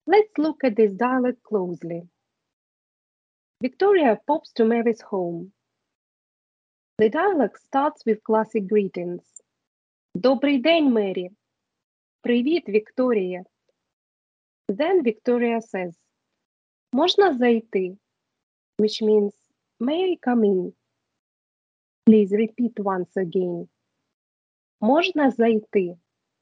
Let's look at this dialogue closely. Victoria pops to Mary's home. The dialogue starts with classic greetings. Добрий день, Mary. Привіт, Victoria. Then Victoria says, Можна зайти? Which means, may I come in? Please repeat once again. Можна зайти?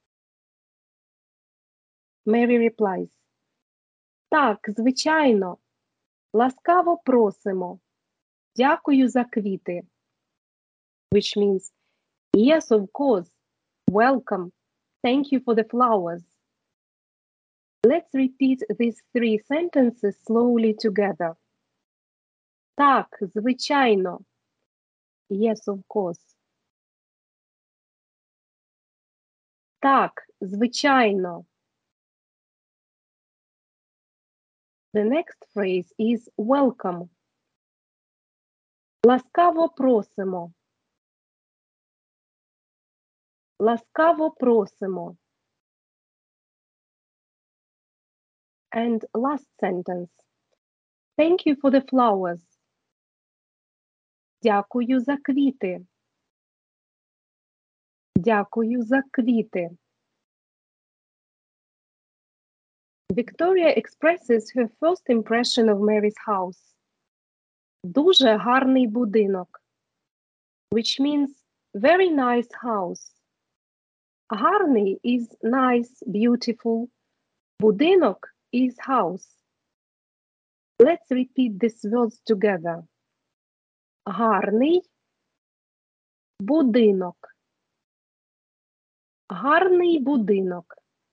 Mary replies, Так, звичайно. Ласкаво просимо. Дякую за квіти. Which means, yes, of course. Welcome. Thank you for the flowers. Let's repeat these three sentences slowly together. Так, звичайно. Yes, of course. Так, звичайно. The next phrase is welcome. Ласкаво просимо. Ласкаво просимо. And last sentence. Thank you for the flowers. Дякую за квіти. Дякую за квіти. Victoria expresses her first impression of Mary's house. Дуже гарний будинок. Which means very nice house. Гарний is nice, beautiful. Будинок is house. Let's repeat these words together. Гарний будинок. Гарний будинок.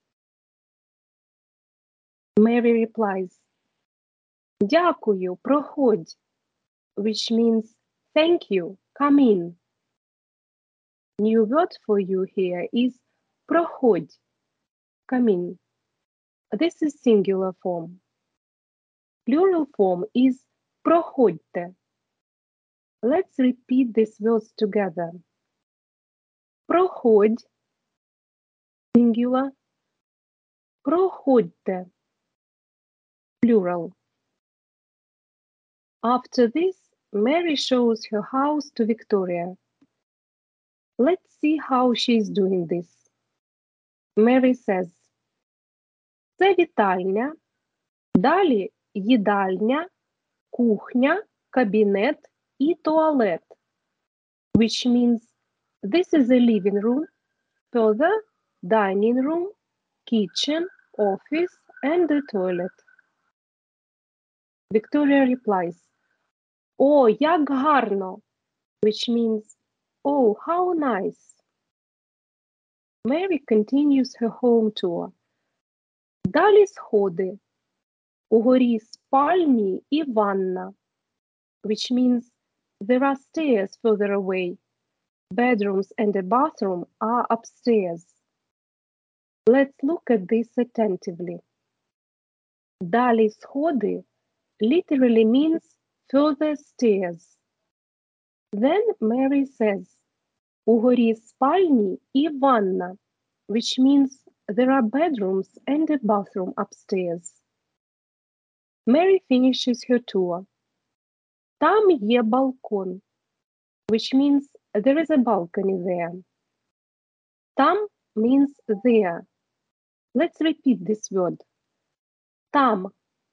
Mary replies, Дякую, проходь. Which means thank you, come in. New word for you here is проходь, come in. This is singular form. Plural form is проходьте. Let's repeat these words together. Проходь, singular. Проходьте, plural. After this, Mary shows her house to Victoria. Let's see how she is doing this. Mary says, Це вітальня, далі їдальня, кухня, кабінет і туалет. Which means this is a living room, further dining room, kitchen, office and the toilet. Victoria replies, О, як гарно! Which means, oh, how nice. Mary continues her home tour. Далі сходи. Угорі спальні і ванна. Which means there are stairs further away. Bedrooms and a bathroom are upstairs. Let's look at this attentively. Далі сходи literally means further stairs. Then Mary says, Угорі спальні і ванна, which means there are bedrooms and a bathroom upstairs. Mary finishes her tour. Там є балкон, which means there is a balcony there. Там means there. Let's repeat this word. Там.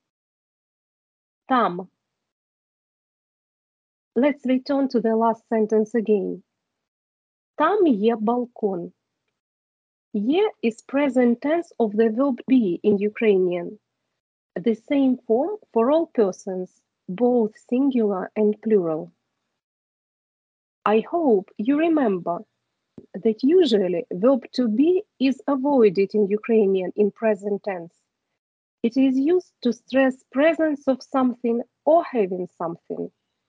Там. Let's return to the last sentence again. Там є балкон. Є is present tense of the verb be in Ukrainian. The same form for all persons, both singular and plural. I hope you remember that usually verb to be is avoided in Ukrainian in present tense. It is used to stress presence of something or having something.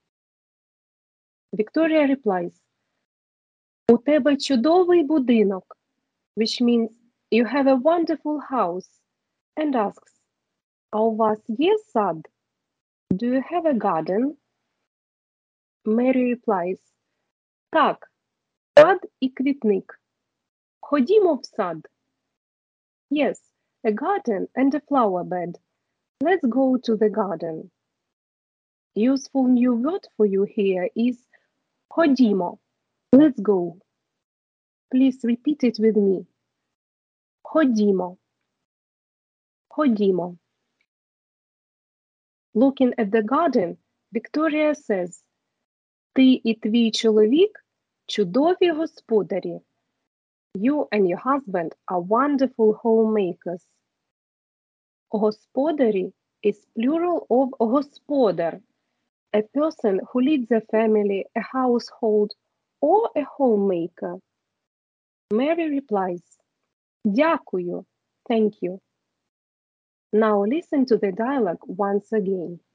Victoria replies, У тебе чудовий будинок, which means you have a wonderful house, and asks, А у вас є сад? Do you have a garden? Mary replies, Так, сад і квітник. Ходімо в сад. Yes, a garden and a flower bed. Let's go to the garden. Useful new word for you here is ходімо. Let's go. Please repeat it with me. Ходімо. Ходімо. Looking at the garden, Victoria says, ти і твій чоловік чудові господарі. You and your husband are wonderful homemakers. Господарі is plural of господар, a person who leads a family, a household, or a homemaker. Mary replies, Дякую, thank you. Now listen to the dialogue once again.